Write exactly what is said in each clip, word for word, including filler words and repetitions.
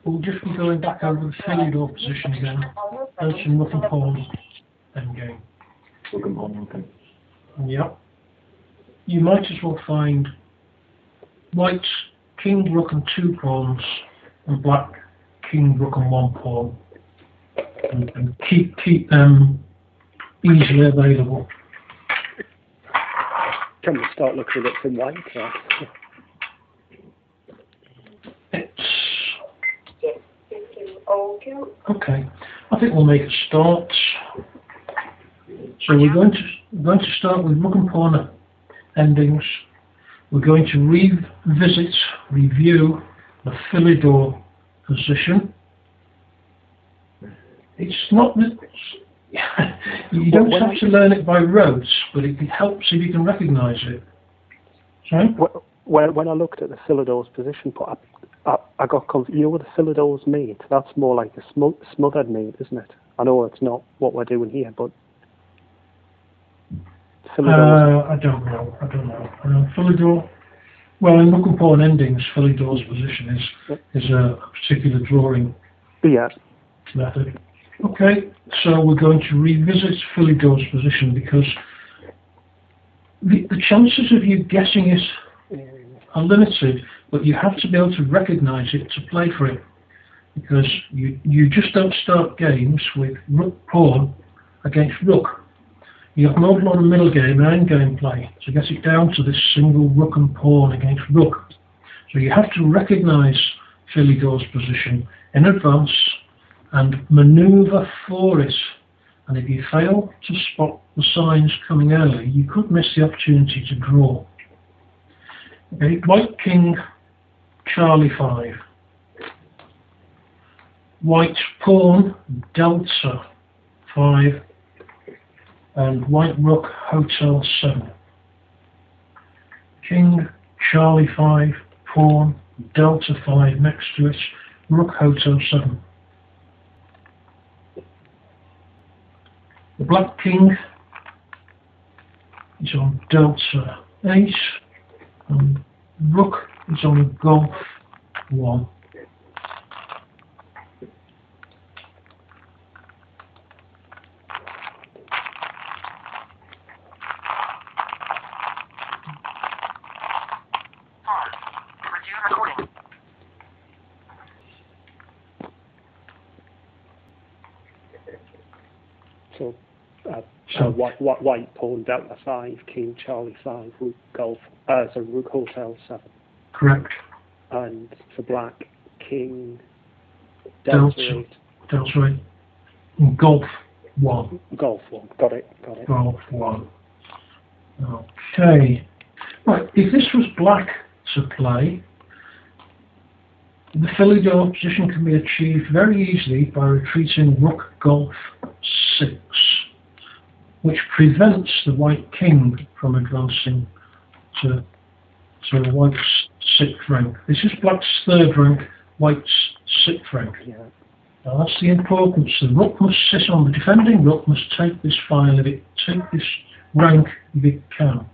We'll just be going back over the Philidor position again. There's some rook and pawn endgame. Rook and pawn, okay. Yep. You might as well find white king, rook and two pawns, and black king, rook and one pawn, and, and keep keep them easily available. Can we start looking at some white there? It's okay. I think we'll make a start. So we're going to we're going to start with rook and pawn endings. We're going to revisit, review the Philidor position. It's not that you don't well, have to learn it by rote, but it helps if you can recognise it. Sorry? When, when I looked at the Philidor's position, I, I, I got confused. You know, the Philidor's mate, that's more like a sm smothered mate, isn't it? I know it's not what we're doing here, but Uh, I don't know. I don't know. Uh, Philidor. Well, in rook and pawn endings, Philidor's position is is a particular drawing yeah. method. Okay, so we're going to revisit Philidor's position because the, the chances of you guessing it are limited, but you have to be able to recognise it to play for it, because you you just don't start games with rook pawn against rook. You have an awful lot of middle game and end game play to get it down to this single rook and pawn against rook. So you have to recognise Philidor's position in advance and manoeuvre for it. And if you fail to spot the signs coming early, you could miss the opportunity to draw. Okay, white king, Charlie five. White pawn, Delta five. And white rook, hotel seven. King, Charlie five, pawn, Delta five next to it, rook, hotel seven. The black king is on Delta eight, and rook is on Golf one. So, uh, so white, white, white pawn, Delta five, king, Charlie five, rook, golf, uh, so rook, hotel seven. Correct. And for black, king, Delta, Delta eight. Delta eight. And Golf one. Golf one. Got it. Got it. Golf one. Okay. Right. If this was black to play, the Philidor position can be achieved very easily by retreating rook golf six, which prevents the white king from advancing to, to white's sixth rank. This is black's third rank, white's sixth rank. Yeah. Now that's the importance. The rook must sit on, the defending rook must take this file if it, take this rank if it can.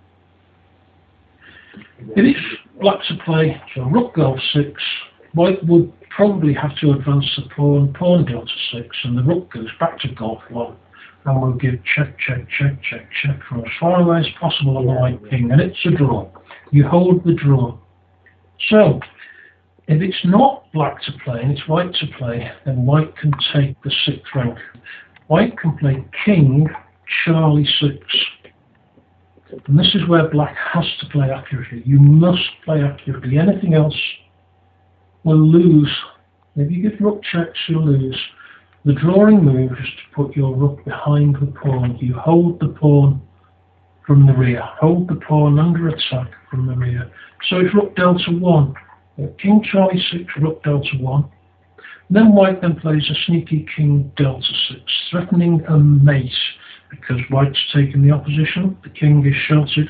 It is black to play, so rook golf six. White would probably have to advance the pawn, pawn delta six, and the rook goes back to golf one, and we'll give check, check, check, check, check from as far away as possible on the white king, and it's a draw. You hold the draw. So, if it's not black to play and it's white to play, then white can take the sixth rank. White can play king, Charlie six. And this is where black has to play accurately. You must play accurately. Anything else will lose. If you give rook checks, you'll lose. The drawing move is to put your rook behind the pawn. You hold the pawn from the rear. Hold the pawn under attack from the rear. So it's rook delta one. King Charlie six, rook delta one. Then white then plays a sneaky king delta six, threatening a mate because white's taken the opposition. The king is sheltered.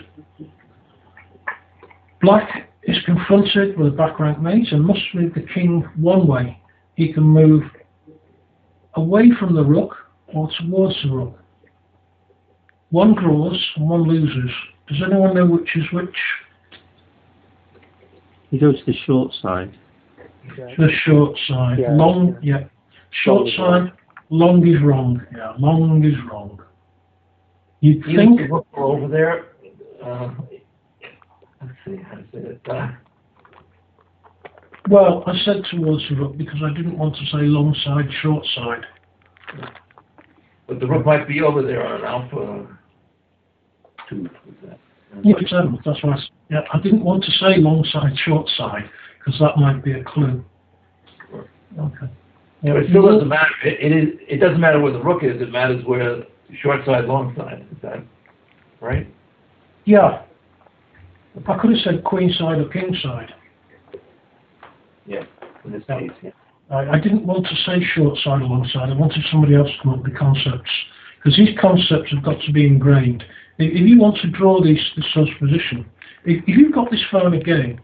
Black is confronted with a back rank mate and must move the king one way. He can move away from the rook or towards the rook. One draws and one loses. Does anyone know which is which? You go to the short side. Yeah. The short side. Yeah, long, yeah. yeah. Short Long is side, long is wrong. Yeah, long is wrong. You'd Use think, the rook over there. Uh, let's see, how to say it. Uh, well, I said towards the rook because I didn't want to say long side, short side. but the rook might be over there on an alpha two. Is that? Yeah, seven, that's why I, s- yeah, I didn't want to say long side, short side, because that might be a clue. Okay. Yeah, But it still doesn't matter. It, it is. It doesn't matter where the rook is. It matters where the short side, long side. Is that right? Yeah. I could have said queen side or king side. Yeah. In this case, yeah. I, I didn't want to say short side or long side. I wanted somebody else to come up with the concepts. Because these concepts have got to be ingrained. If, if you want to draw these, this sort of position, if, if you've got this far in a game,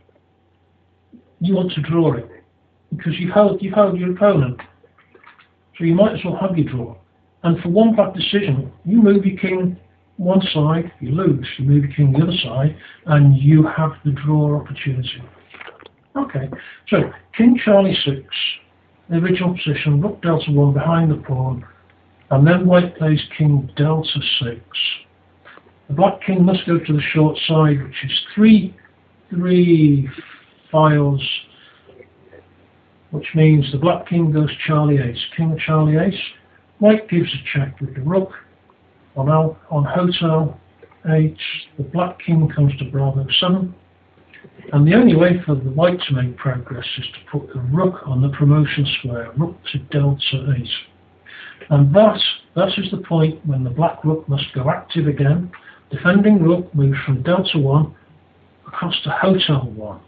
you want to draw it. Because you've held, you've held your opponent. So you might as well have your draw. And for one bad decision, you move your king one side, you lose. You move your king the other side, and you have the draw opportunity. Okay, so king Charlie six, the original position, rook delta one behind the pawn, and then white plays king delta six. The black king must go to the short side, which is three, three files, which means the black king goes Charlie ace, king Charlie ace. White gives a check with the rook. On, Al, on hotel eight, the black king comes to Bravo seven. And the only way for the white to make progress is to put the rook on the promotion square, rook to delta eight. And that, that is the point when the black rook must go active again. Defending rook moves from delta one across to hotel one.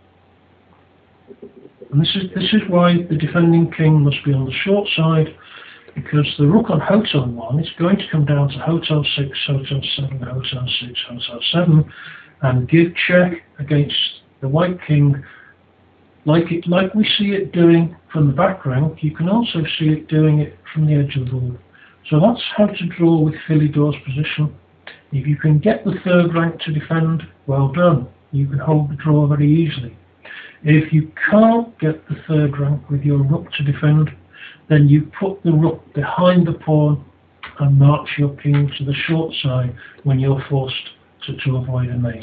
And this is, this is why the defending king must be on the short side, because the rook on hotel one is going to come down to hotel six, hotel seven, hotel six, hotel seven, and give check against the white king, like it, like we see it doing from the back rank. You can also see it doing it from the edge of the board. So that's how to draw with Philidor's position. If you can get the third rank to defend, well done. You can hold the draw very easily. If you can't get the third rank with your rook to defend, then you put the rook behind the pawn and march your king to the short side when you're forced to, to avoid a mace.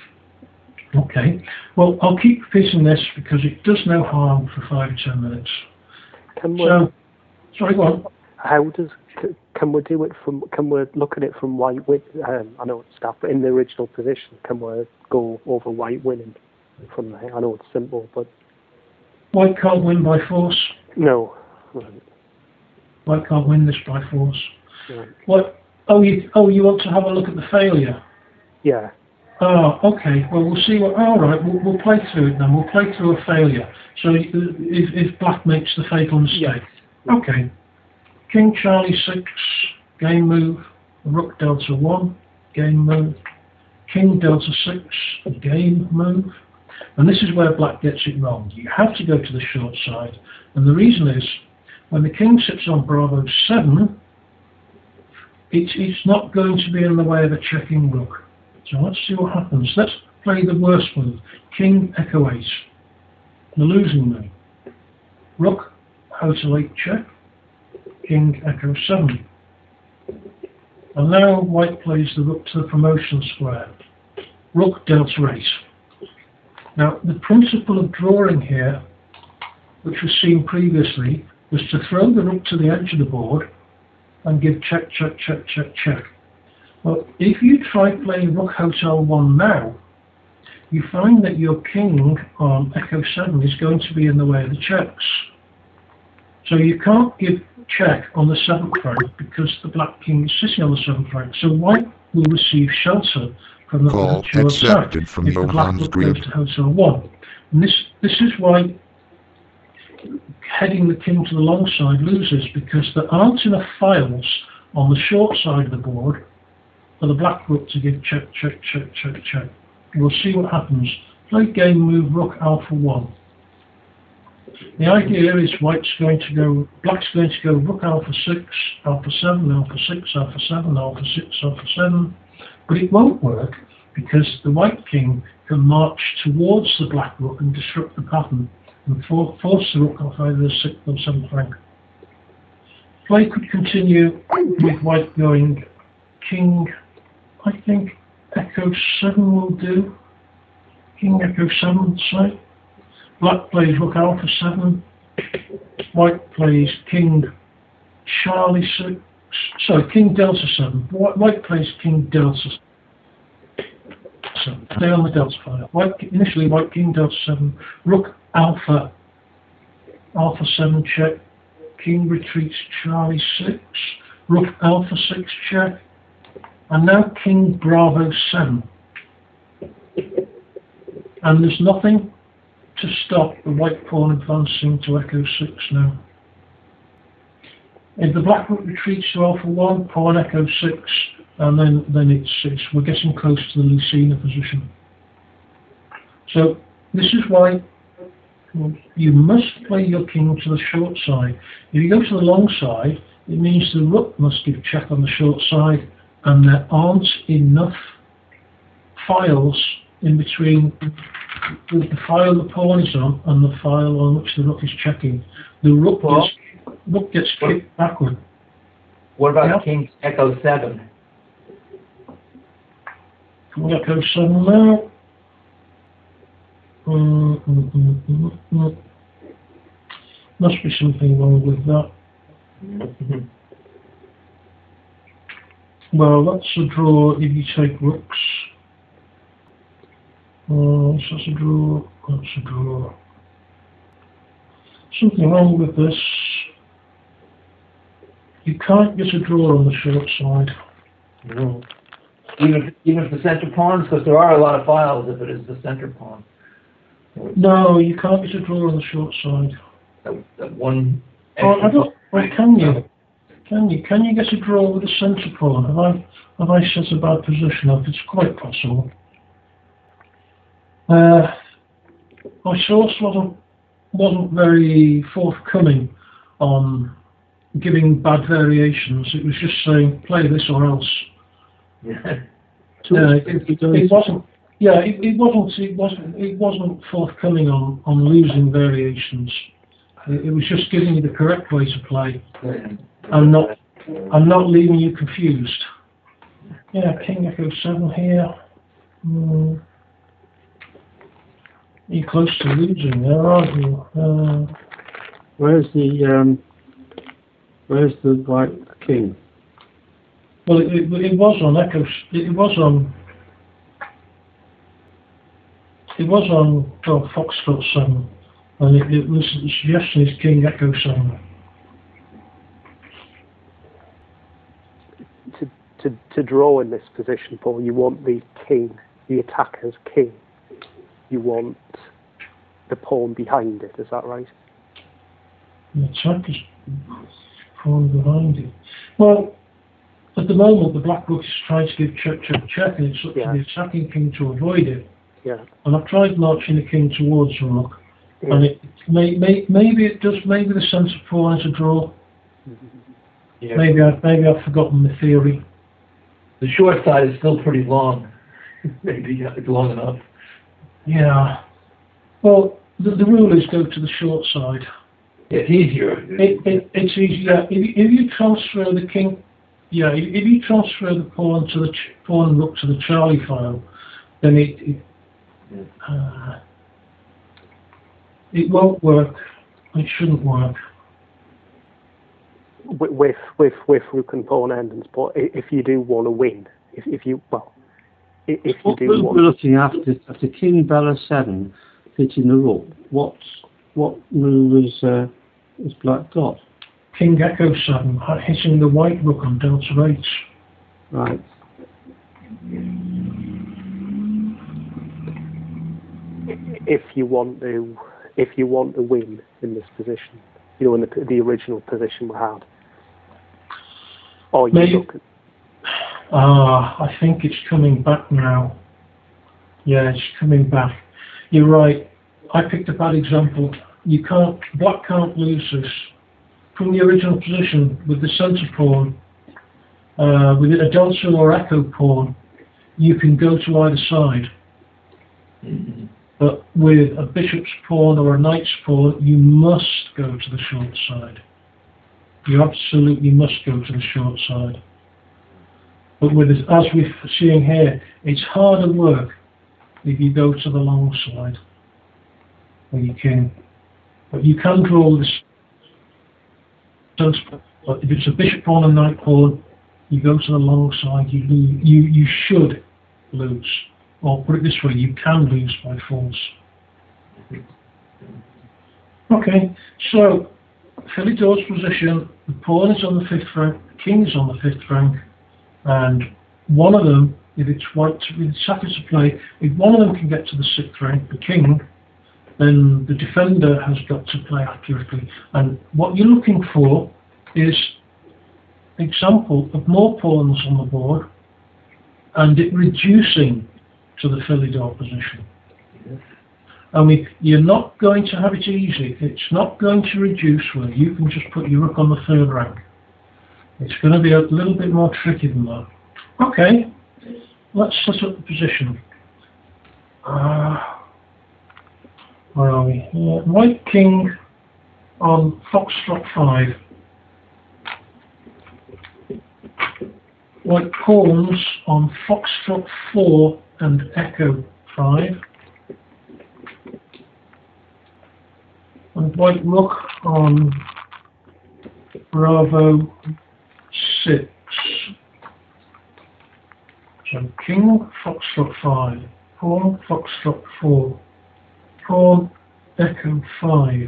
Okay, well, I'll keep repeating this because it does no harm for five or ten minutes. Can we, So, sorry, go on. how does, c- can we do it from, can we look at it from white win, um, I know it's stuff, but in the original position, can we go over white winning from there? I know it's simple, but... White can't win by force. No. Right. White can't win this by force. Right. What? Oh, you, oh, you want to have a look at the failure? Yeah. Ah, okay. Well, we'll see what... All right, we'll, we'll play through it then. We'll play through a failure. So if, if black makes the fatal mistake. Yeah. Okay. King Charlie six, game move. Rook delta one, game move. King delta six, game move. And this is where black gets it wrong. You have to go to the short side. And the reason is, when the king sits on Bravo seven, it's, it's not going to be in the way of a checking rook. So let's see what happens. Let's play the worst move. King echo eight, the losing move. Rook, hotel eight check. King echo seven. And now white plays the rook to the promotion square. Rook delta eight. Now the principle of drawing here, which was seen previously, was to throw the rook to the edge of the board and give check, check, check, check, check. Well, if you try playing rook hotel one now, you find that your king on echo seven is going to be in the way of the checks. So you can't give check on the seventh rank because the black king is sitting on the seventh rank. So white will receive shelter from the Call potential attack accepted from if the black Johan's rook grid. goes to hotel one. And this, this is why heading the king to the long side loses, because there aren't enough files on the short side of the board for the black rook to give check, check, check, check, check. We'll see what happens. Play game move rook alpha one. The idea is white's going to go, black's going to go rook alpha six, alpha seven, alpha six, alpha seven, alpha six, alpha seven, but it won't work because the white king can march towards the black rook and disrupt the pattern. and for, force the rook off either the sixth or seventh rank. Play could continue with white going king, I think echo seven will do. King echo seven, say. Black plays rook alpha seven. White plays king Charlie six. Sorry, king delta seven. White, white plays king delta seven. Stay on the delta file. White, initially white king delta seven. Rook alpha alpha seven check. King retreats Charlie six. Rook alpha six check. And now king bravo seven. And there's nothing to stop the white pawn advancing to echo six now. If the black rook retreats to alpha one, pawn echo six, and then, then it's, it's we're getting close to the Lucena position. So this is why you must play your king to the short side. If you go to the long side, it means the rook must give check on the short side, and there aren't enough files in between the, the file the pawn is on and the file on which the rook is checking. The rook Well, gets, rook gets kicked backward. What about Yeah. king echo seven? Can we echo seven now? Mm, mm, mm, mm, mm. Must be something wrong with that. Mhm. Well, that's a draw if you take rooks. Uh, that's a draw. That's a draw. Something wrong with this. You can't get a draw on the short side. No. Even if, even if the center pawns, because there are a lot of files if it is the center pawn. No, you can't get a draw on the short side. That, that one. Oh, I extra don't. Well, can you? Can you? Can you get a draw with a centre pawn? Have I have I set a bad position up? It's quite possible. Uh, my source wasn't wasn't very forthcoming on giving bad variations. It was just saying play this or else. Yeah. Yeah, it, it, it wasn't. Yeah, it, it wasn't. It wasn't. It wasn't forthcoming on on losing variations. It, it was just giving you the correct way to play. I'm not. I'm not leaving you confused. Yeah, king echo seven here. Mm. You're close to losing there, aren't you? Uh, Where's the um, where's the white king? well, it, it, it was on echo. It was on. It was on oh, Foxtrot seven, and it, it was the suggestion is king echo seven. To, to, to draw in this position, Paul, you want the king, the attacker's king. You want the pawn behind it, is that right? The attack is pawn behind it. Well, at the moment, the black rook is trying to give check, check, check, and it's up Yeah. to the attacking king to avoid it. Yeah. And I've tried marching the king towards the rook, Yeah. and it may, may, maybe it does. Maybe the centre pawn is a draw. Yeah. Maybe I maybe I've forgotten the theory. The short side is still pretty long. Maybe it's long enough. Yeah. Well, the, the rule is go to the short side. It's easier. It, it, it's easier if, if you transfer the king. Yeah, if, if you transfer the pawn to the ch pawn rook to the Charlie file, then it it, uh, it won't work. It shouldn't work. With, with with with rook and pawn endings, but i- if you do want to win, if if you well, i- if you What do we're want, looking after after King Bella seven hitting the rook. What what move is uh, is Black got? King Echo seven hitting the white rook on delta eight. Right. if you want to if you want to win in this position, you know, in the the original position we had, or you Maybe- look. Ah, I think it's coming back now. Yeah, it's coming back. You're right. I picked a bad example. You can't, black can't lose this. From the original position with the centre pawn, uh, with a delta or echo pawn, you can go to either side. Mhm. But with a bishop's pawn or a knight's pawn, you must go to the short side. You absolutely must go to the short side. But with, as we're seeing here, it's harder work if you go to the long side with your king. But you can draw this. But if it's a bishop pawn and knight pawn, you go to the long side, you lose, you, you should lose. Or put it this way, you can lose by force. Okay, so Philidor's position, the pawn is on the fifth rank, the king is on the fifth rank, and one of them, if it's white, if it's second to play, if one of them can get to the sixth rank, the king, then the defender has got to play accurately. And what you're looking for is an example of more pawns on the board and it reducing to the Philidor position. Yes. I mean, you're not going to have it easy. It's not going to reduce where you can just put your rook on the third rank. It's going to be a little bit more tricky than that. Okay, let's set up the position. Uh, where are we? Uh, white king on foxtrot five. White pawns on foxtrot four and echo five. And white rook on bravo six. So king foxtrot five, pawn foxtrot four, pawn echo five,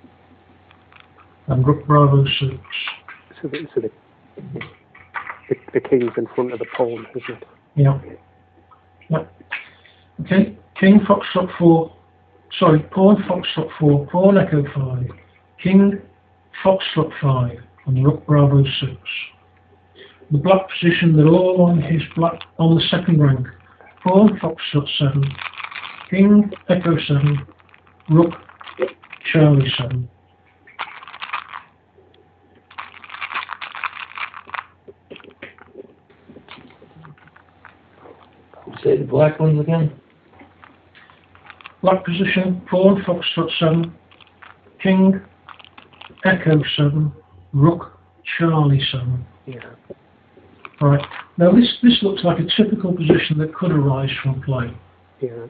and rook bravo six. So the, so the, the, the king's in front of the pawn, isn't it? Yeah. Yeah. Okay, king foxtrot four. Sorry, pawn foxtrot four, pawn echo five, king foxtrot five, and rook bravo six. The black position, they're all on his black on the second rank. Pawn foxtrot seven, king echo seven, rook Charlie seven. Say the black ones again. Black position, pawn foxtrot seven, king echo seven, rook Charlie seven. Yeah. Right. Now this this looks like a typical position that could arise from play. Yeah.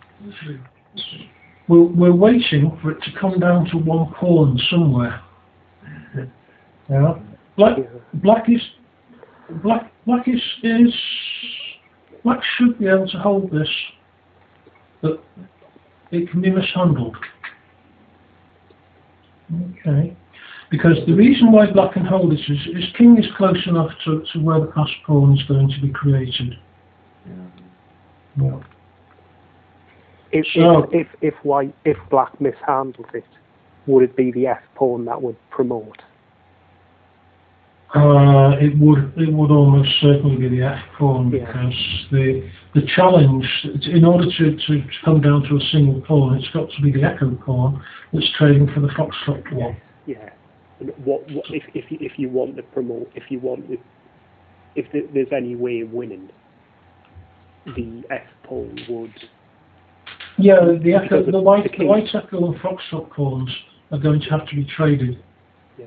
We're we're waiting for it to come down to one pawn somewhere. Yeah. Black Yeah. black is black black is is black should be able to hold this, but it can be mishandled. Okay. Because the reason why black can hold this is his king is close enough to, to where the passed pawn is going to be created. Yeah. If, So- if, if, if white, if black mishandled it, would it be the F pawn that would promote? Uh, it would it would almost certainly be the F pawn Yeah. because the the challenge, in order to, to come down to a single pawn, it's got to be the echo pawn that's trading for the foxtrot pawn. Yeah. And what, what if if you, if you want to promote, if you want to, if there, there's any way of winning, the F pawn would. Yeah, the echo, Because the of white the the king. white echo and foxtrot pawns are going to have to be traded. Yeah.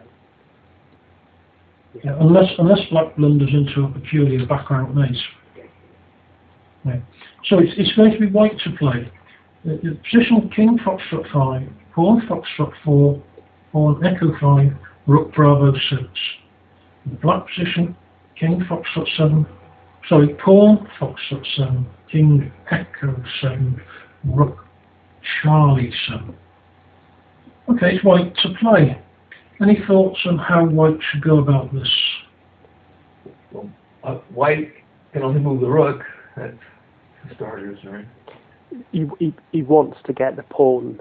Yeah, unless unless black blunders into a peculiar back rank mate. Yeah. So it's it's going to be white to play. The, the position king foxtrot five, pawn foxtrot four, pawn echo five, rook bravo six. The black position king foxtrot seven, sorry pawn foxtrot seven, king echo seven, rook Charlie seven. Okay, it's white to play. Any thoughts on how white should go about this? Well, uh, white can only move the rook. That's for starters, right? He, he he wants to get the pawn.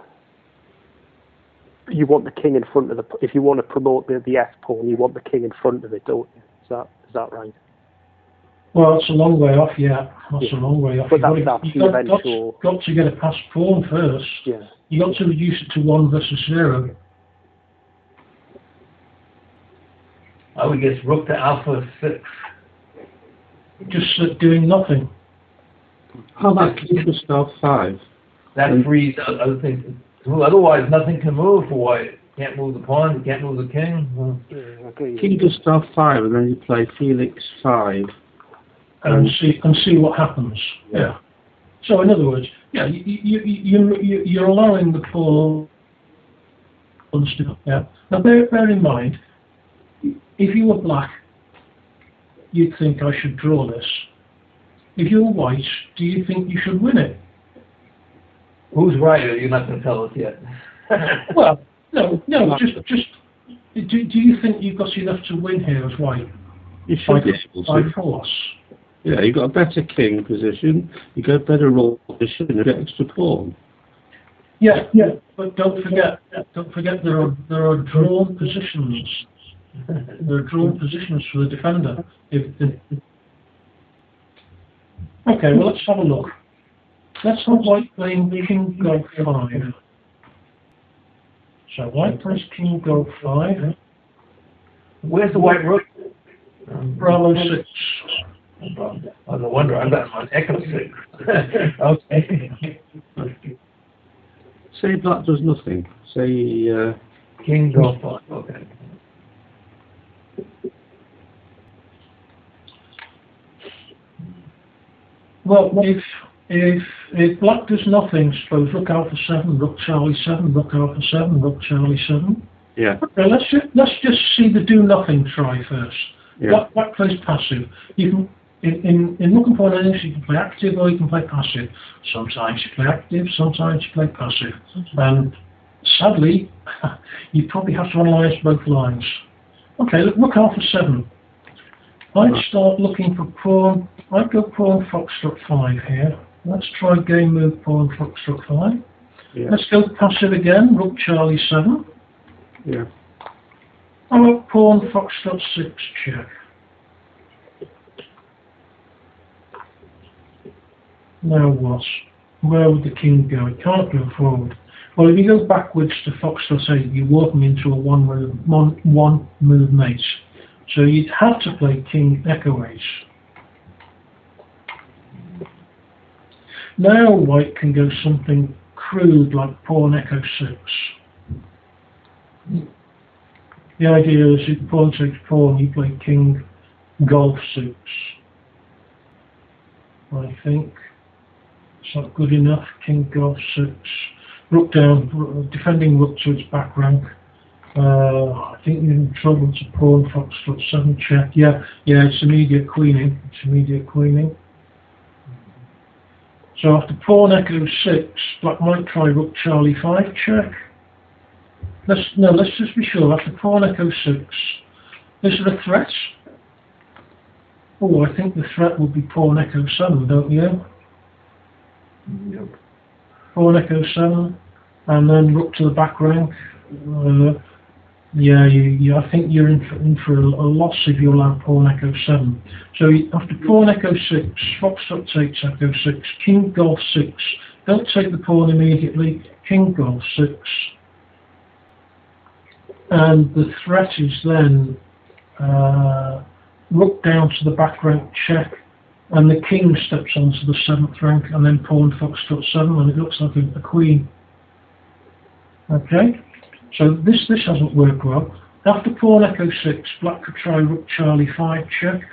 You want the king in front of the. If you want to promote the the F pawn, you want the king in front of it, don't you? Is that is that right? Well, it's a long way off, yeah. That's Yeah. a long way off. But You've got, that- to, that's you've the got, got, eventual- got to get a passed pawn first. Yeah. You've got to reduce it to one versus zero. I would guess rook to alpha six. Just uh, doing nothing. How about king to star five? that Mm. frees o- other things. Well, otherwise, nothing can move for white. Can't move the pawn, you can't move the king. Well, Yeah, I agree. King Gustav five, and then you play Felix five. and Um, see and see what happens. Yeah. So in other words, yeah, you you you, you you're allowing the pawns to yeah. Now bear bear in mind, if you were black, you'd think I should draw this. If you're white, do you think you should win it? who's right? Or you're not going to tell us yet. Well, no, no, just just. Do, do you think you've got enough to win here as white? You By, should be able by to. force. Yeah, you got a better king position, you got a better roll position, and you get extra pawn. Yeah, yeah, but don't forget, don't forget there are there are drawn positions. There are drawn positions for the defender. If, if, okay, well let's have a look. Let's have white playing king go five. So white plays king go five. Where's the white rook? Bravo six. Oh, no wonder, I've got my echo six. Okay. Say black does nothing. Say, uh, King go five, okay. Well, if if if black does nothing, suppose rook alpha seven, rook Charlie seven, rook alpha seven, rook Charlie seven. yeah, Okay, let's just, let's just see the do nothing try first. yeah, Black, black plays passive. You can in in in look and pawn innings, you can play active or you can play passive. Sometimes you play active, sometimes you play passive. And sadly, you probably have to analyse both lines. Okay, look, rook alpha seven. I'd start looking for pawn. I'd go pawn foxtrot five here. Let's try game move pawn foxtrot five. yeah, Let's go passive again. Rook Charlie seven. yeah. How about pawn foxtrot six check? Now what? Where would the king go? It can't go forward. Well, if you go backwards to foxtrot eight, you're walking into a one move one, one move mate. So you'd have to play king echo ace. Now white can go something crude like pawn echo six. The idea is if pawn takes pawn, you play king golf six. I think it's not good enough. King golf six. Rook down, defending rook to its back rank. Uh, I think you're in trouble to pawn foxtrot seven check. Yeah, yeah, it's immediate queening. It's immediate queening. So after pawn echo six, black might try rook Charlie five check. Let's no, let's just be sure. After pawn echo six, is there a threat? Oh, I think the threat would be pawn echo seven, don't you? Yep. Pawn echo seven, and then rook to the back rank. Uh, yeah, you, you, I think you're in for, in for a, a loss if you allow pawn echo seven. So you, after pawn echo six, foxtrot takes echo six, king golf six. Don't take the pawn immediately. King golf six. And the threat is then uh, rook down to the back rank check, and the king steps onto the seventh rank, and then pawn foxtrot seven, and it looks like a, a queen. Okay, so this this hasn't worked well. After pawn echo six, black could try rook Charlie five check.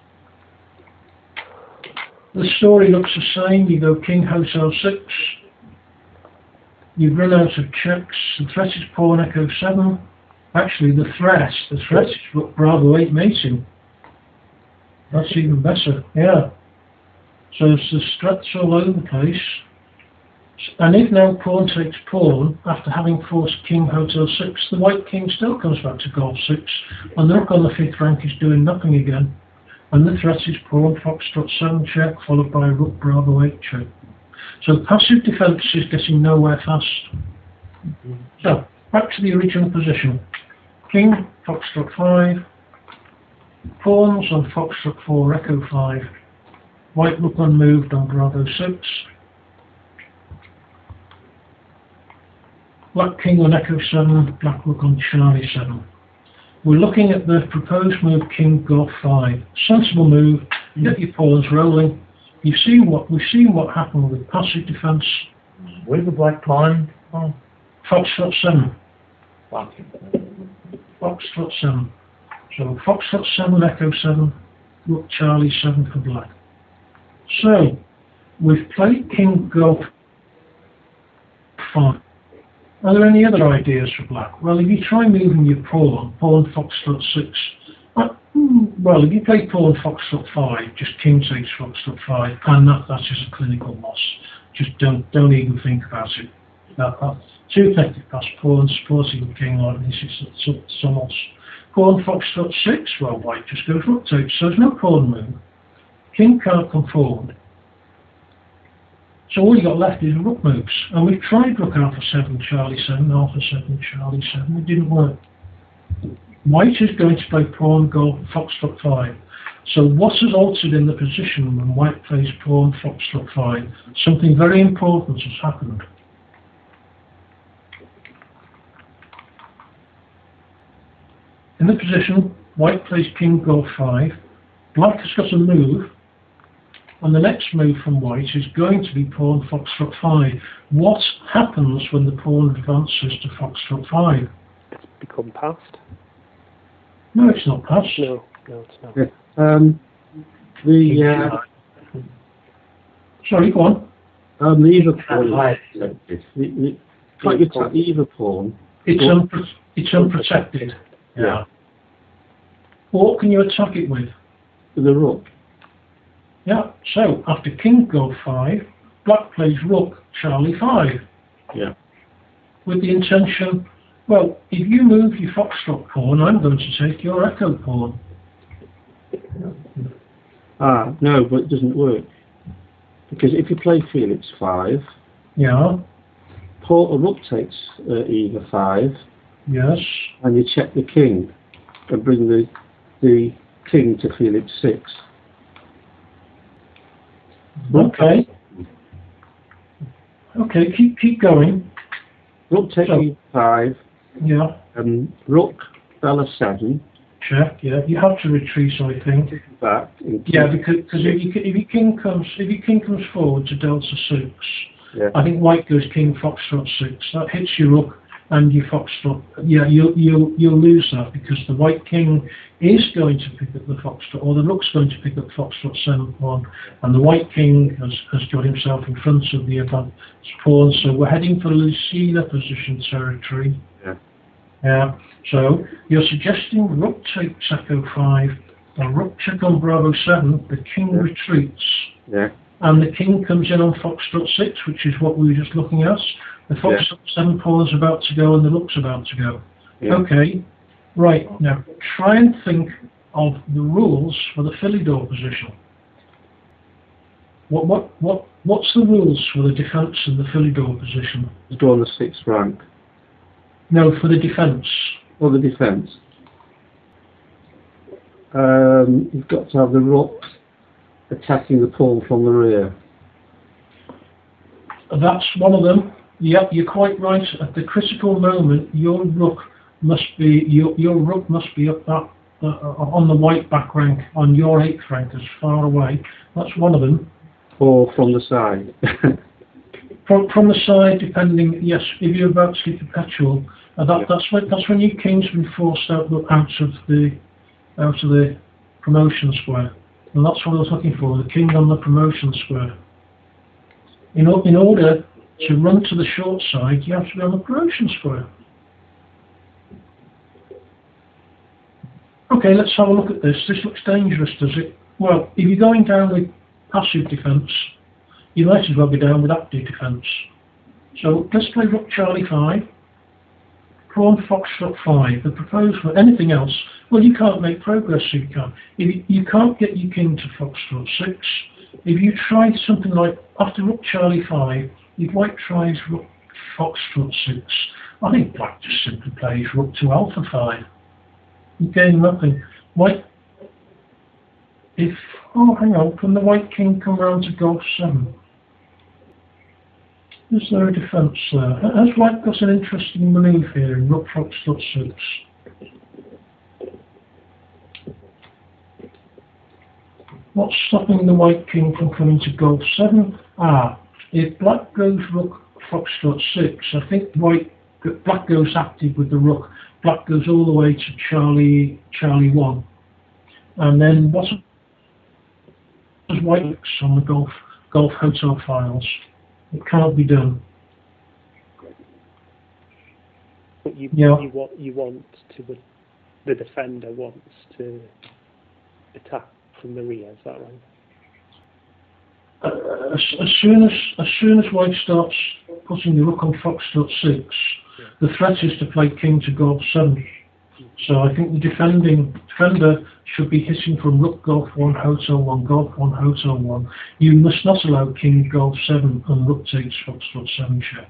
The story looks the same. You go king hotel six. You've run out of checks. The threat is pawn echo seven. Actually, the threat, the threat is rook bravo eight mating. That's even better, yeah. So it's the threats all over the place. And if now pawn takes pawn, after having forced king hotel six, the white king still comes back to golf six, and the rook on the fifth rank is doing nothing again. And the threat is pawn foxtrot seven check, followed by rook bravo eight check. So passive defence is getting nowhere fast. So, back to the original position. King, foxtrot five, pawns on foxtrot four, echo five, white rook unmoved on bravo six, black king on echo seven, black rook on Charlie seven. We're looking at the proposed move king golf five. Sensible move, get your pawns rolling. You've seen what we've seen what happened with passive defence. Where's the black pawn? Oh, Foxtrot seven. fuck. Foxtrot seven. So Foxtrot seven, Echo seven, Rook Charlie seven for black. So we've played King Golf five. Are there any other ideas for black? Well, if you try moving your pawn, pawn Foxtrot six. Uh, well, if you play pawn Foxtrot five, just King takes Foxtrot five, and that that's just a clinical loss. Just don't don't even think about it. That, that's too effective pass pawn supporting King like this is some loss. Pawn Foxtrot six, well, white just goes rook takes, so there's no pawn move. King can't come forward. So all you got left is rook moves. And we've tried rook alpha seven, Charlie seven, alpha seven, Charlie seven. It didn't work. White is going to play pawn golf Foxtrot five. So what has altered in the position when white plays pawn Foxtrot five? Something very important has happened. In the position, white plays king golf five. Black has got a move. And the next move from white is going to be pawn Foxtrot five. What happens when the pawn advances to Foxtrot five? It's become passed. No, it's not passed. No, no, it's not. Yeah. Um, the uh, Sorry, go on. um, the either pawn. Right. The, the, like you take the either pawn. It's, Well- unpro it's unprotected. Yeah. What can you attack it with? With the rook. Yeah, so after king go five, black plays rook Charlie five. Yeah. With the intention, well, if you move your Foxtrot pawn, I'm going to take your Echo pawn. Ah, no, but it doesn't work. Because if you play Felix five, Yeah, pawn, a rook takes uh, either five, yes. and you check the king and bring the the king to Felix six. Okay. Okay, keep keep going. Rook takes So- e five, Yeah, um, rook Bella seven, check. Yeah, you have to retreat, I think. back. In Yeah, because cause if, you, if your king comes if your king comes forward to Delta six, yeah, I think white goes king Foxtrot six. That hits your rook and your Foxtrot. Yeah, you'll you'll you'll lose that because the white king is going to pick up the Foxtrot, or the rook's going to pick up Foxtrot seven pawn, and the white king has has got himself in front of the advanced pawn. So we're heading for Lucina position territory. Yeah. Yeah. So you're suggesting rook takes Echo five, or rook check on Bravo seven. The king Yeah. retreats. yeah, And the king comes in on Foxtrot six, which is what we were just looking at. The Foxtrot seven pawn is about to go and the rook's about to go. yeah. Okay, right, now try and think of the rules for the Philidor position. What, what, what, what's the rules for the defence in the Philidor position? Let's go on the sixth rank. No, for the defence. Or the defence. Um, you've got to have the rook attacking the pawn from the rear. That's one of them. Yep, you're quite right. At the critical moment, your rook must be your your rook must be up that uh, on the white back rank, on your eighth rank, as far away. That's one of them. Or from the side. From from the side, depending. Yes, if you're about to get perpetual, uh, that Yeah. that's when that's when your king's been forced out the- out of the out of the promotion square, and that's what I was looking for. The king on the promotion square. In o- in order to run to the short side, you have to be on the promotion square. Okay, let's have a look at this. This looks dangerous, does it? Well, if you're going down with passive defence, you might as well be down with active defence. So let's play rook Charlie five, pawn Foxtrot five. The proposed for anything else, well, you can't make progress if you can't. If you, you can't get your king to Foxtrot six. If you try something like after rook Charlie five, if white tries rook Foxtrot six, I think black just simply plays rook to alpha five. You gain nothing. White, if, oh hang on, can the white king come round to golf seven? Is there a defence there? Has white got an interesting manoeuvre here in rook Foxtrot six? What's stopping the white king from coming to golf seven? Ah, if black goes rook foxtrot six, I think white, black goes active with the rook. Black goes all the way to Charlie, Charlie one. And then what does white on the golf, golf hotel files? It cannot be done. But you, Yeah. you want you want to the defender wants to attack from the rear. Is that right? Uh, as, as soon as as soon as white starts putting the rook on foxtrot six, Yeah. the threat is to play king to golf seven. So I think the defending defender should be hitting from rook golf one, hotel one, golf one, hotel one. You must not allow king golf seven and rook takes foxtrot seven check.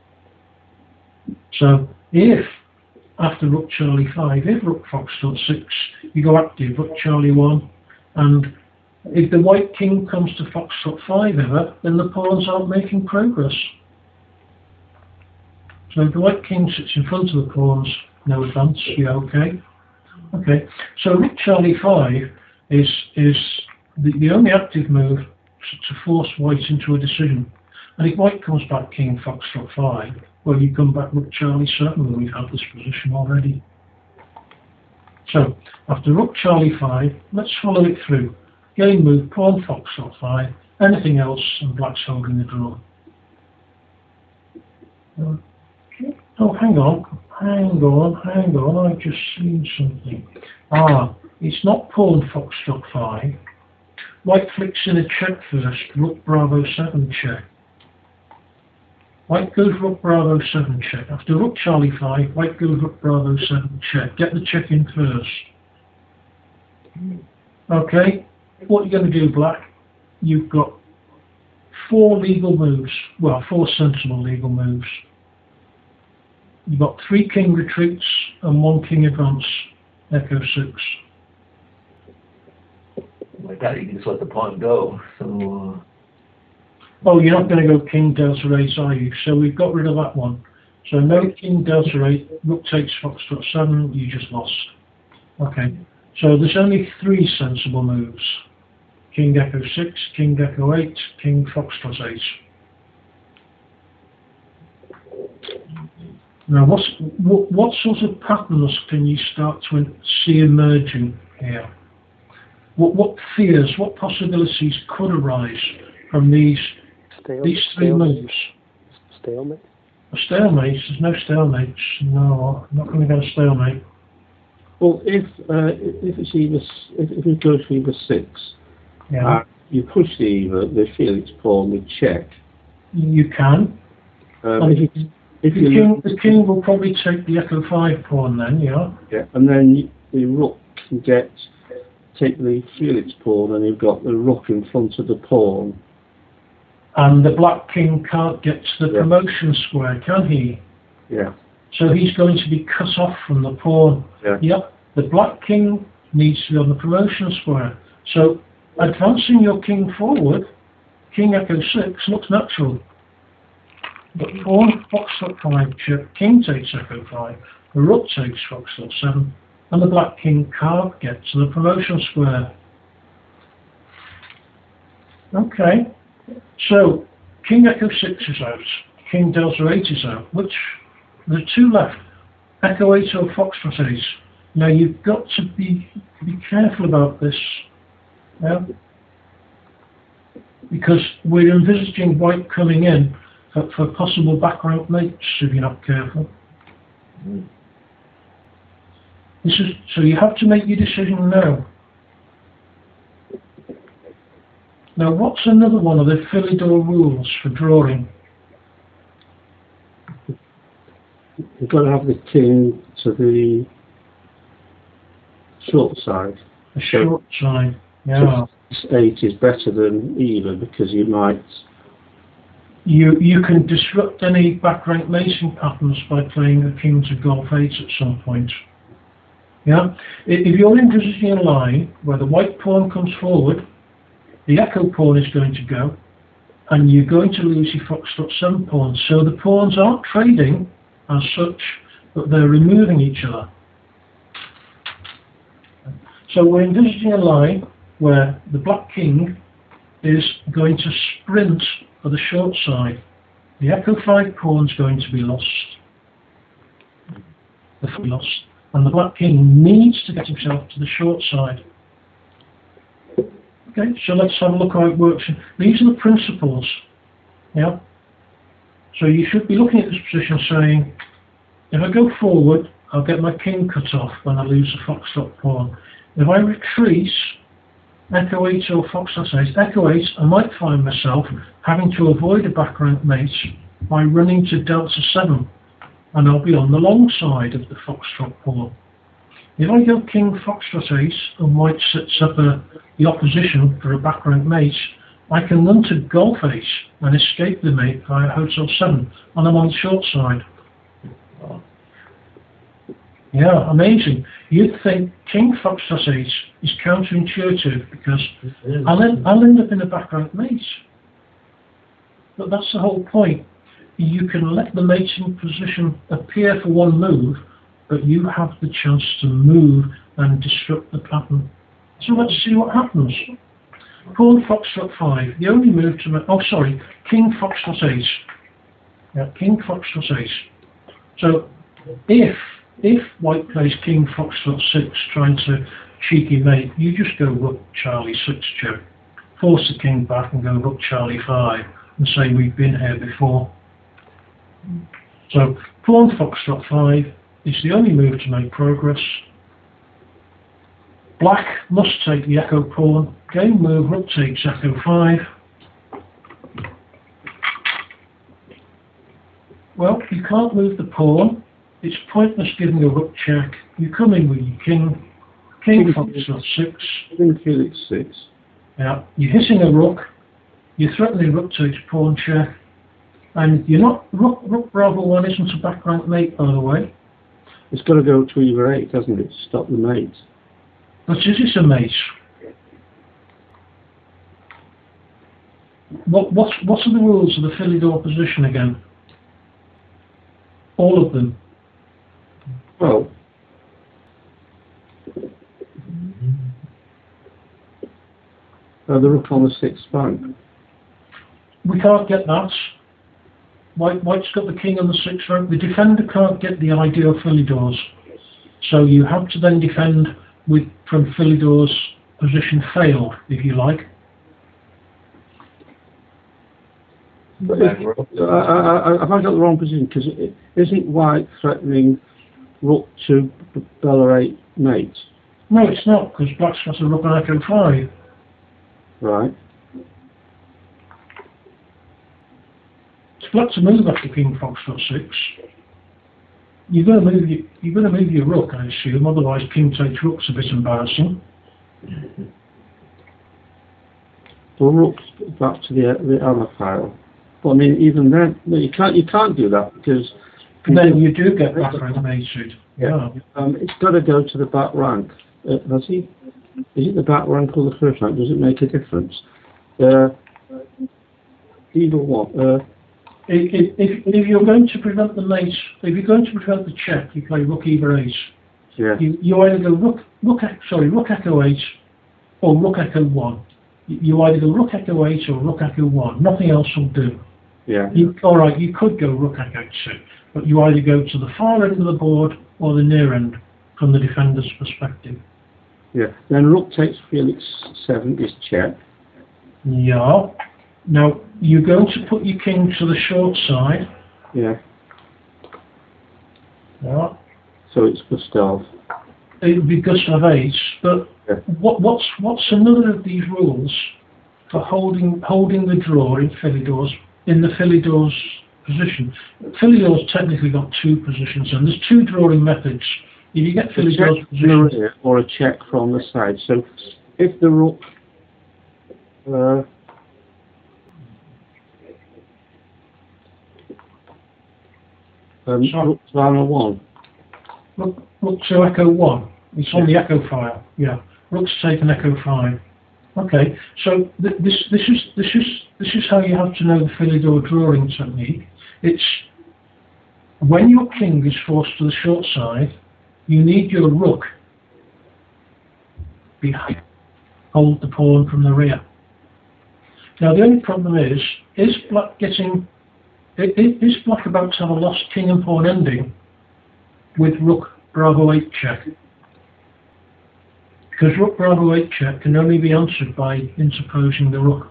So if after rook Charlie five, if rook foxtrot six, you go active rook Charlie one, and if the white king comes to foxtrot five ever, then the pawns aren't making progress. So if the white king sits in front of the pawns, no advance, yeah, okay. Okay, so rook Charlie five is is the, the only active move to force white into a decision. And if white comes back king foxtrot five, well, you come back rook Charlie seven, and we've had this position already. So after rook Charlie five, let's follow it through. Game move, pawn foxtrot five, anything else, and black's holding the draw. Okay. Oh, hang on, hang on, hang on, I've just seen something. Ah, it's not pawn foxtrot five. White flicks in a check first, rook bravo seven check. White goes rook bravo seven check. After rook Charlie five, white goes rook bravo seven check. Get the check in first. Okay, what you're going to do, black, you've got four legal moves, well, four sensible legal moves. You've got three king retreats and one king advance, echo six. Like that, you can just let the pawn go. So, uh, Oh, you're not going to go king delta eight, are you? So we've got rid of that one. So no king delta eight, rook takes foxtrot seven, you just lost. Okay, so there's only three sensible moves. King echo six, king echo eight, king foxtrot eight. Now, what's, what, what sort of patterns can you start to see emerging here? What, what fears, what possibilities could arise from these Stalemate. these three stalemate. moves? Stalemate. A stalemate? There's no stalemates. No, I'm not going to get a stalemate. Well, if uh, if it's either s- if, if it goes for either six, Yeah, uh, you push the either the Felix pawn with check. you can. Um, And if you, if The you king, the king will probably take the echo five pawn then. Yeah. yeah, and then you, the rook can get take the Felix pawn, and you've got the rook in front of the pawn. And the black king can't get to the Yeah. promotion square, can he? Yeah, So he's going to be cut off from the pawn. yeah, Yep. The black king needs to be on the promotion square. So advancing your king forward, king echo six, looks natural. But pawn foxtrot five check, king takes echo five, the rook takes foxtrot seven, and the black king can't get to the promotion square. Okay. So king echo six is out, king delta eight is out. Which there are two left. Echo eight or foxtrot eight. Now you've got to be be careful about this, yeah, because we're envisaging white coming in for, for possible back rank mates if you're not careful. This is so you have to make your decision now. Now, what's another one of the Philidor rules for drawing? you've got to have the king to the short side. A short side. Yeah. So eight is better than either because you might. You you can disrupt any back rank mating patterns by playing a king to golf eight at some point. Yeah. I- If you're envisaging a line where the white pawn comes forward, the echo pawn is going to go, and you're going to lose your foxtrot seven pawn. So the pawns aren't trading as such, but they're removing each other. So we're envisaging a line where the black king is going to sprint for the short side. The echo five pawn's going to be lost. The f- lost. And the black king needs to get himself to the short side. Okay, so let's have a look how it works. These are the principles. Yeah. So you should be looking at this position saying, if I go forward, I'll get my king cut off when I lose the foxtrot pawn. If I retreat, echo eight or foxtrot eight, echo eight, I might find myself having to avoid a back rank mate by running to delta seven, and I'll be on the long side of the foxtrot pawn. If I go king foxtrot eight and white sets up a, the opposition for a back rank mate, I can run to golf eight and escape the mate via hotel seven, and I'm on the short side. Yeah, amazing. You'd think king foxtrot eight is counterintuitive because I'll end, I'll end up in a back rank mate. But that's the whole point. You can let the mating position appear for one move, but you have the chance to move and disrupt the pattern. So let's see what happens. Pawn foxtrot five, the only move to make, oh sorry, king foxtrot eight. Yeah, king foxtrot eight. So if if white plays king foxtrot six trying to cheeky mate, you just go rook Charlie six check, force the king back and go rook Charlie five and say we've been here before. So pawn foxtrot five is the only move to make progress. Black must take the echo pawn. Game move, rook takes echo five. Well, you can't move the pawn. It's pointless giving a rook check. You come in with your king. King foxtrot six. King Felix six. Yeah, you're hitting a rook. You're threatening rook takes pawn check. And you're not, rook, rook bravo one isn't a back rank mate, by the way. It's got to go to either eight, hasn't it, to stop the mate? But is this a mate? What, what, what are the rules of the Philidor position again? All of them. Well, uh, the rook on the sixth rank. We can't get that. White, White's got the king on the sixth rank. The defender can't get the ideal Philidors. So you have to then defend with from Philidor's position failed, if you like. But if, uh, I, I, have I got the wrong position? Because it, isn't white threatening rook to bella eight mate? No, it's not, because black's got a rook on echo five. Right. It's black to move after king foxtrot six. You're going to move your, you're going to move your rook, I assume. Otherwise, king takes rook's a bit embarrassing. Well, rook's back to the the other file. But I mean, even then, no, you can't you can't do that because. And then you do get back rank mated. Yeah. Um, it's got to go to the back rank. Uh, does he? Is it the back rank or the first rank? Does it make a difference? Uh, either one. Uh, If, if, if you're going to prevent the mate, if you're going to prevent the check, you play rook either eight. yeah. You, you either go rook, rook, sorry, rook echo eight, or rook echo one. You, you either go rook echo eight or rook echo one. Nothing else will do. Yeah. You, all right, you could go rook echo two, but you either go to the far end of the board or the near end from the defender's perspective. Yeah. Then rook takes Felix seven is check. Yeah. Now you're going to put your king to the short side. Yeah. Yeah. So it's Gustav. It would be Gustav eight, but Yeah. what, what's what's another of these rules for holding holding the draw in Philidor's in the Philidor's position? Philidor's technically got two positions, and there's two drawing methods. If you get A Philidor's check from the position, rear or a check from the side. So if the rook uh, um, Sorry. rook to armor one. look, look to echo one. It's on the echo file. Yeah, rook's taken echo five. Okay, so th this this is this is this is how you have to know the Philidor drawing technique. It's when your king is forced to the short side, you need your rook behind, hold the pawn from the rear. Now the only problem is, is black getting i- i- is black about to have a lost king and pawn ending with rook bravo eight check? Because rook bravo eight check can only be answered by interposing the rook.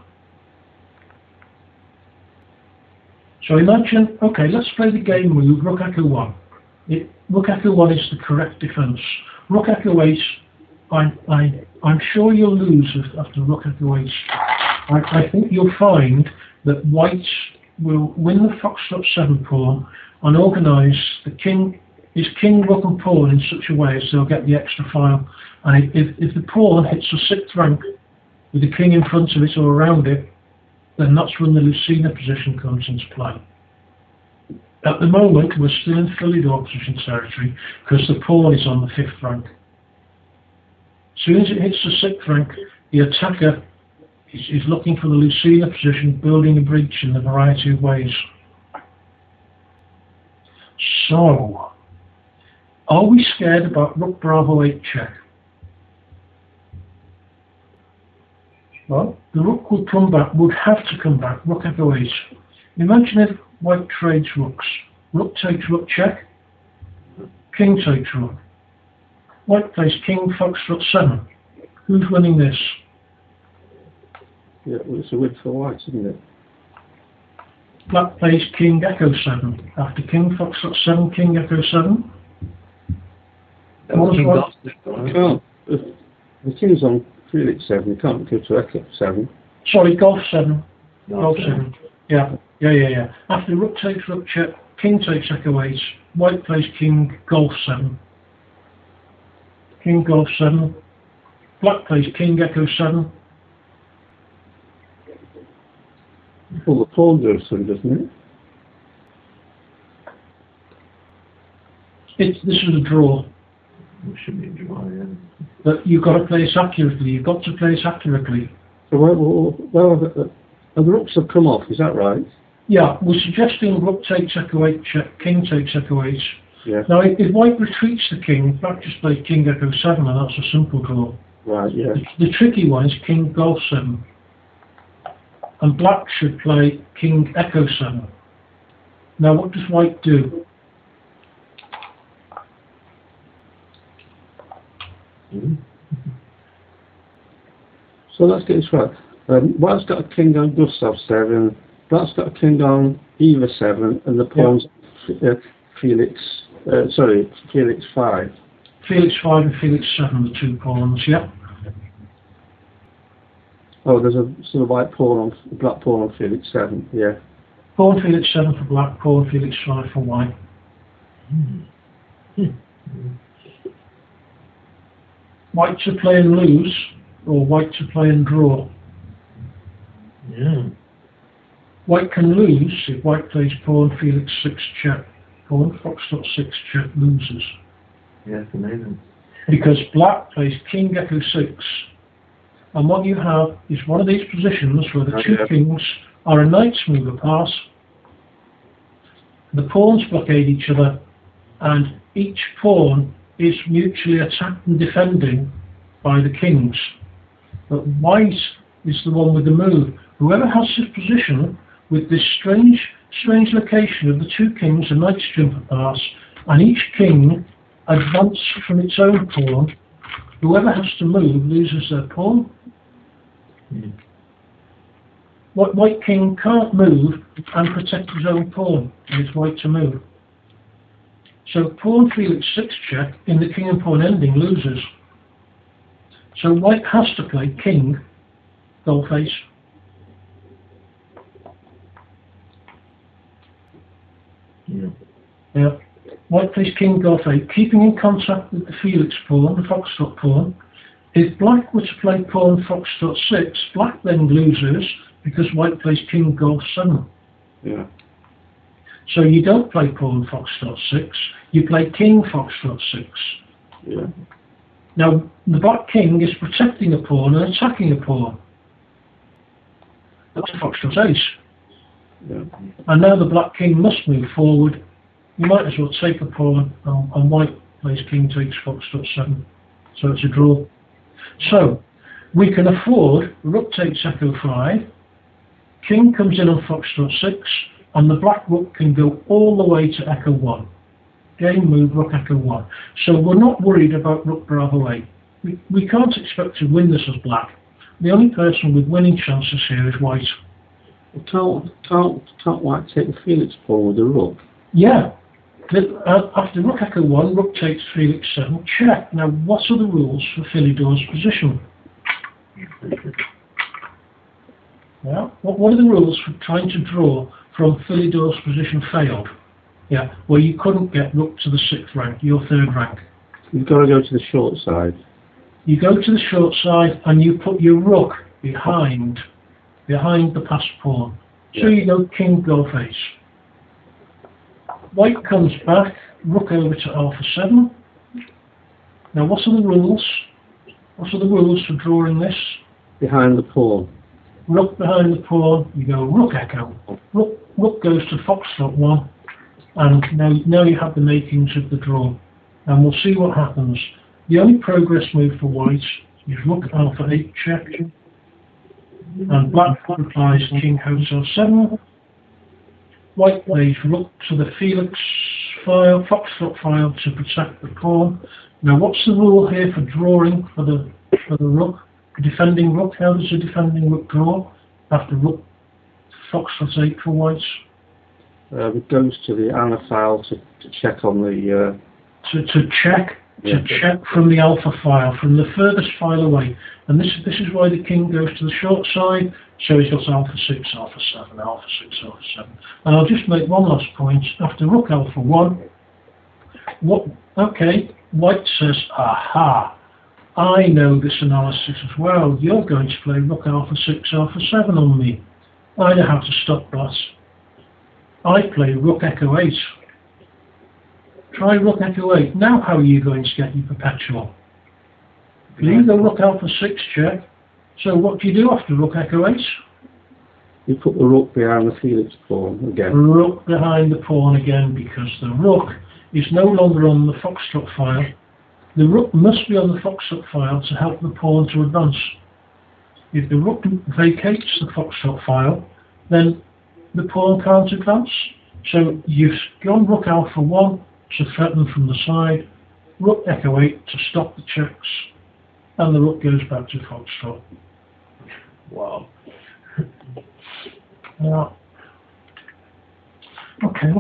So imagine, okay, let's play the game move, rook echo one. It, rook echo one is the correct defence. Rook echo eight, I, I, I'm sure you'll lose after rook echo eight. I, I think you'll find that white will win the foxtrot seven pawn and organise the king, his king, rook and pawn in such a way as they'll get the extra file. And if, if the pawn hits the sixth rank with the king in front of it or around it, then that's when the Lucena position comes into play. At the moment, we're still in Philidor position territory because the pawn is on the fifth rank. As soon as it hits the sixth rank, the attacker is, is looking for the Lucena position, building a breach in a variety of ways. So, are we scared about rook bravo eight check? Well, the rook would come back, would have to come back, rook echo eight. Imagine if white trades rooks. Rook takes rook check, king takes rook. White plays king foxtrot seven. Who's winning this? Yeah, well, it's a win for white, isn't it? Black plays king echo seven. After king foxtrot seven, king echo seven. That was King What? Golf six, You wasn't it? can't. If the king's on Felix seven, you can't go to echo seven. Sorry, golf seven. No, Golf okay. seven. Yeah, yeah, yeah, yeah. After rook takes rook check, king takes echo eight. White plays king golf seven. King golf seven. Black plays king echo seven. Well, the pawn goes through, doesn't it? It's, this is a draw. It should be a draw, yeah. But you've got to play this accurately. You've got to play this accurately. So, well, well, well the, the rooks have come off, is that right? Yeah, we're suggesting rook takes echo eight check, king takes echo eight. Yeah. Now, if, if white retreats the king, black just plays king echo seven, and that's a simple draw. Right, yeah. The, the tricky one is king golf seven. And black should play king echo seven. Now, what does white do? Mhm. So let's get this right. Um, white's got a king on Gustav seven, black's got a king on Eva seven, and the pawn's uh, Felix, uh, sorry, Felix five. Felix five and Felix seven, the two pawns, yeah? Oh, there's a sort of white pawn on, black pawn on Felix seven, yeah. Pawn Felix seven for black, pawn Felix five for white. White to play and lose, or white to play and draw. Yeah. White can lose if white plays pawn Felix six check. Pawn foxtrot six check loses. Yeah, it's amazing. Because black plays king echo six. And what you have is one of these positions where the two Okay. kings are a knight's move apart. The pawns blockade each other, and each pawn is mutually attacked and defending by the kings. But white is the one with the move. Whoever has this position with this strange, strange location of the two kings and knights jump apart, and each king advances from its own pawn, whoever has to move loses their pawn. Mm. White, white king can't move and protect his own pawn, and it's white to move. So pawn Felix six check in the king and pawn ending loses. So white has to play king golf ace. Yeah. Yeah. White plays king golf eight, keeping in contact with the Felix pawn, the foxtrot pawn. If black were to play pawn foxtrot six, black then loses because white plays king golf seven. Yeah. So you don't play pawn foxtrot six, you play king foxtrot six. Yeah. Now, the black king is protecting a pawn and attacking a pawn. That's foxtrot ace. Yeah. And now the black king must move forward. You might as well take a pawn, and, and white plays king takes foxtrot seven. So it's a draw. So, we can afford rook takes echo five, king comes in on foxtrot six, and the black rook can go all the way to echo one. Game move, rook echo one. So we're not worried about rook bravo eight. We, we can't expect to win this as black. The only person with winning chances here is white. Can't, can't, can't white take the Felix pawn with the rook? Yeah. The, uh, after rook echo one, rook takes Felix seven, check. Now, what are the rules for Philidor's position? Yeah. What, what are the rules for trying to draw from Philidor's position failed? Yeah, where you couldn't get rook to the sixth rank, your third rank. You've got to go to the short side. You go to the short side and you put your rook behind, behind the passed pawn. So Yeah. you go king, golf, ace. White comes back, rook over to alpha seven. Now, what are the rules? What are the rules for drawing this? Behind the pawn. Rook behind the pawn, you go rook echo. Rook, rook goes to foxtrot one. And now, now you have the makings of the draw. And we'll see what happens. The only progress move for white is rook alpha eight check. And black replies king hotel seven. White plays rook to the Felix file, foxtrot file to protect the pawn. Now what's the rule here for drawing for the for the rook? A defending rook, how does a defending rook draw after rook foxtrot eight for white? Uh, it goes to the Anna file to, to check on the... Uh, To, to check, Yeah. to check from the alpha file, from the furthest file away. And this, this is why the king goes to the short side, so he's got alpha six, alpha seven, alpha six, alpha seven. And I'll just make one last point. After rook alpha one, what, okay, white says, aha, I know this analysis as well. You're going to play rook alpha six, alpha seven on me. I know how to stop that. I play rook echo eight. Try rook echo eight. Now how are you going to get your perpetual? Leave the rook alpha six check. So what do you do after rook echo eight? you put the rook behind the Felix pawn again. Rook behind the pawn again, because the rook is no longer on the foxtrot file. The rook must be on the foxtrot file to help the pawn to advance. If the rook vacates the foxtrot file, then the pawn can't advance. So you've gone rook alpha one to threaten from the side, rook echo eight to stop the checks, and the rook goes back to foxtrot. Wow. Yeah. Okay.